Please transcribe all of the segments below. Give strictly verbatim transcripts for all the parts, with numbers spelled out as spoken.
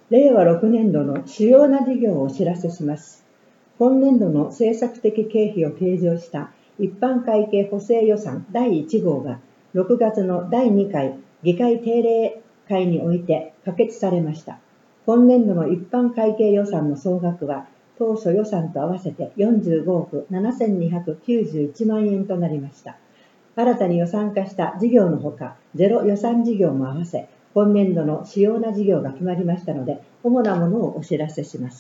れいわろくねんどの主要な事業をお知らせします。今年度の政策的経費を計上した一般会計補正予算だいいち号がろくがつのだいにかい議会定例会において可決されました。今年度の一般会計予算の総額は当初予算と合わせてよんじゅうごおくななせんにひゃくきゅうじゅういちまんえんとなりました。新たに予算化した事業のほか、ゼロ予算事業も合わせ、今年度の主要な事業が決まりましたので、主なものをお知らせします。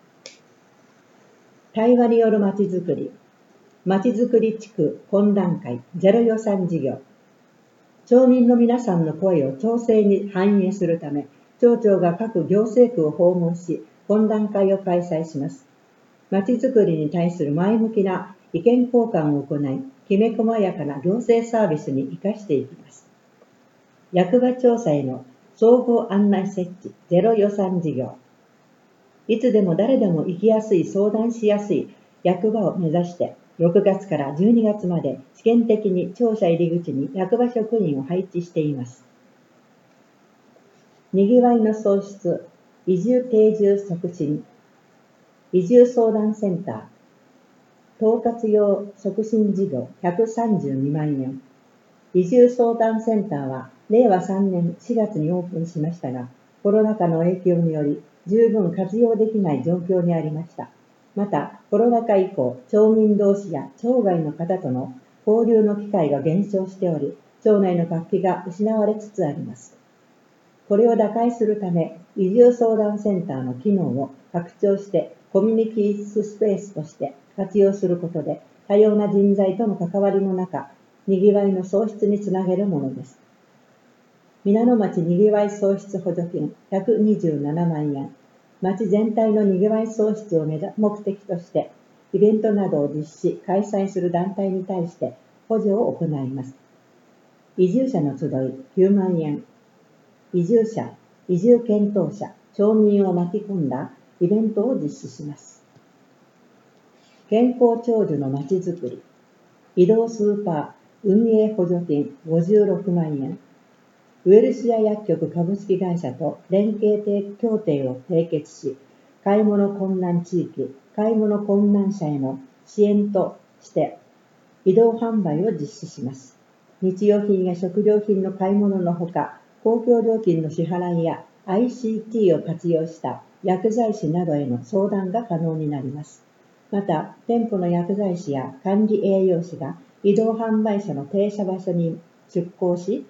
対話によるまちづくり、まちづくり地区懇談会ゼロ予算事業。町民の皆さんの声を町政に反映するため、町長が各行政区を訪問し、懇談会を開催します。まちづくりに対する前向きな意見交換を行い、きめ細やかな行政サービスに生かしていきます。役場調査への総合案内設置ゼロ予算事業。いつでも誰でも行きやすい、相談しやすい役場を目指して、ろくがつからじゅうにがつまで試験的に庁舎入り口に役場職員を配置しています。にぎわいの創出、移住定住促進、移住相談センター、統括用促進事業ひゃくさんじゅうにまんえん。移住相談センターはれいわさんねんしがつにオープンしましたが、コロナ禍の影響により十分活用できない状況にありました。また、コロナ禍以降、町民同士や町外の方との交流の機会が減少しており、町内の活気が失われつつあります。これを打開するため、移住相談センターの機能を拡張してコミュニティスペースとして活用することで、多様な人材との関わりの中、にぎわいの創出につなげるものです。皆野町にぎわい創出補助金ひゃくにじゅうななまんえん。町全体のにぎわい創出を目的として、イベントなどを実施、開催する団体に対して補助を行います。移住者の集いきゅうまんえん。移住者、移住検討者、町民を巻き込んだイベントを実施します。健康長寿のまちづくり、移動スーパー運営補助金ごじゅうろくまんえん。ウェルシア薬局株式会社と連携協定を締結し、買い物困難地域、買い物困難者への支援として移動販売を実施します。日用品や食料品の買い物のほか、公共料金の支払いや アイシーティー を活用した薬剤師などへの相談が可能になります。また、店舗の薬剤師や管理栄養士が移動販売車の停車場所に出向し、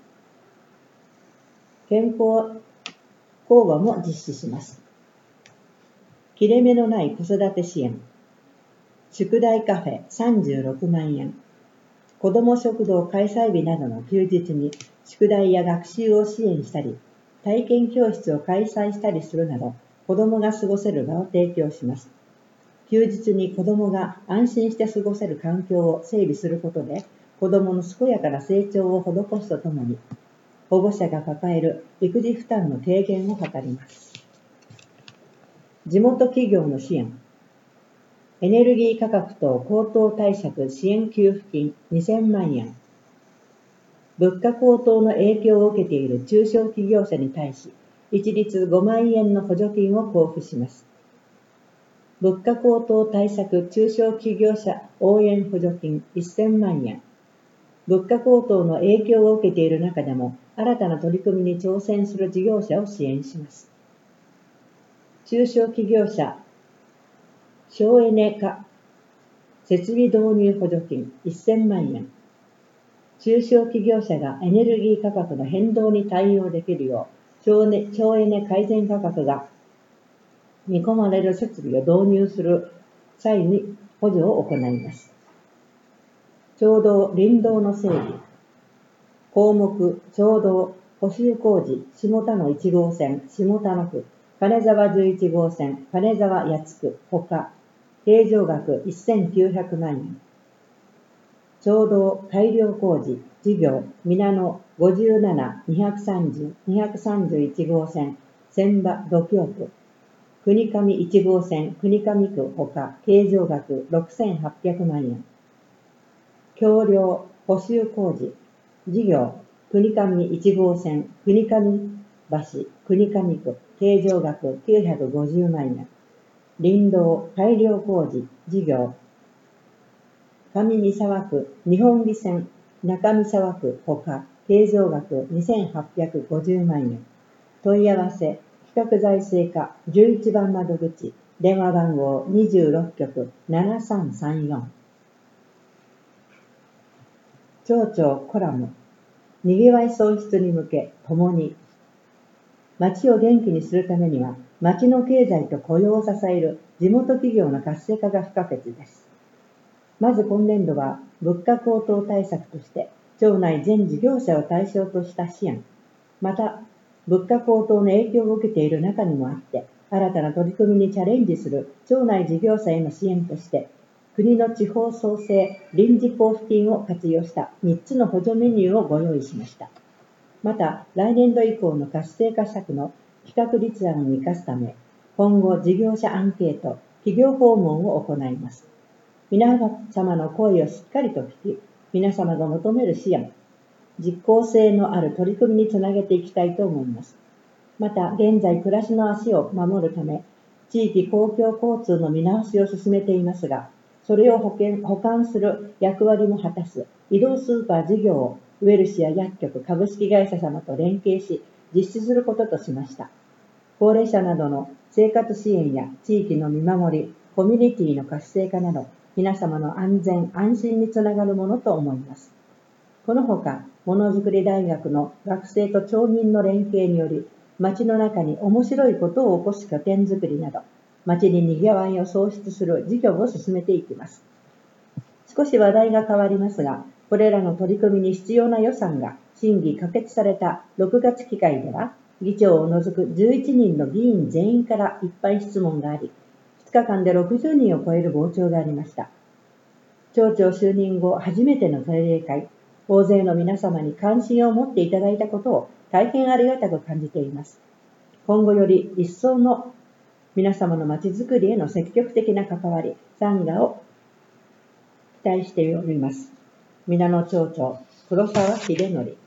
健康講話も実施します。切れ目のない子育て支援、宿題カフェさんじゅうろくまんえん。子ども食堂開催日などの休日に宿題や学習を支援したり、体験教室を開催したりするなど、子どもが過ごせる場を提供します。休日に子どもが安心して過ごせる環境を整備することで、子どもの健やかな成長を施すとともに、保護者が抱える育児負担の軽減を図ります。地元企業の支援、エネルギー価格等高騰対策支援給付金にせんまんえん。物価高騰の影響を受けている中小企業者に対し、一律ごまんえんの補助金を交付します。物価高騰対策中小企業者応援補助金せんまんえん。物価高騰の影響を受けている中でも、新たな取り組みに挑戦する事業者を支援します。中小企業者省エネ化設備導入補助金せんまんえん。中小企業者がエネルギー価格の変動に対応できるよう、省エネ改善価格が見込まれる設備を導入する際に補助を行います。町道・林道の整備、項目、町道、補修工事、下田のいち号線、下田の区、金沢じゅういち号線、金沢八津区、ほか、経常額せんきゅうひゃくまんえん。町道改良工事、事業、皆野ごじゅうなな、にひゃくさんじゅう、にひゃくさんじゅういち号線、千葉土京区、国上いち号線、国上区ほか、経常額ろくせんはっぴゃくまんえん。橋梁、補修工事、事業、国上いち号線、国上橋、国上区、経常額きゅうひゃくごじゅうまんえん、林道、改良工事、事業、上三沢区、日本美線、中三沢区ほか、経常額にせんはっぴゃくごじゅうまんえん、問い合わせ、企画財政課じゅういちばん窓口、電話番号にじゅうろっきょくななさんさんよん。町長コラム、にぎわい創出に向け、共に。町を元気にするためには、町の経済と雇用を支える地元企業の活性化が不可欠です。まず今年度は、物価高騰対策として、町内全事業者を対象とした支援、また、物価高騰の影響を受けている中にもあって、新たな取り組みにチャレンジする町内事業者への支援として、国の地方創生臨時交付金を活用したみっつの補助メニューをご用意しました。また、来年度以降の活性化策の企画立案を生かすため、今後事業者アンケート、企業訪問を行います。皆様の声をしっかりと聞き、皆様が求める支援、実効性のある取り組みにつなげていきたいと思います。また、現在暮らしの足を守るため、地域公共交通の見直しを進めていますが、それを保険補完する役割も果たす移動スーパー事業をウェルシア薬局株式会社様と連携し、実施することとしました。高齢者などの生活支援や地域の見守り、コミュニティの活性化など、皆様の安全・安心につながるものと思います。このほか、ものづくり大学の学生と町民の連携により、町の中に面白いことを起こす拠点づくりなど、町ににぎわいを創出する事業を進めていきます。少し話題が変わりますが、これらの取り組みに必要な予算が審議可決されたろくがつ議会では、議長を除くじゅういちにんの議員全員から一般質問があり、ふつかかんでろくじゅうにんを超える傍聴がありました。町長就任後初めての定例会、大勢の皆様に関心を持っていただいたことを大変ありがたく感じています。今後より一層の皆様のまちづくりへの積極的な関わり、参加を期待しております。皆野町長、黒沢秀則。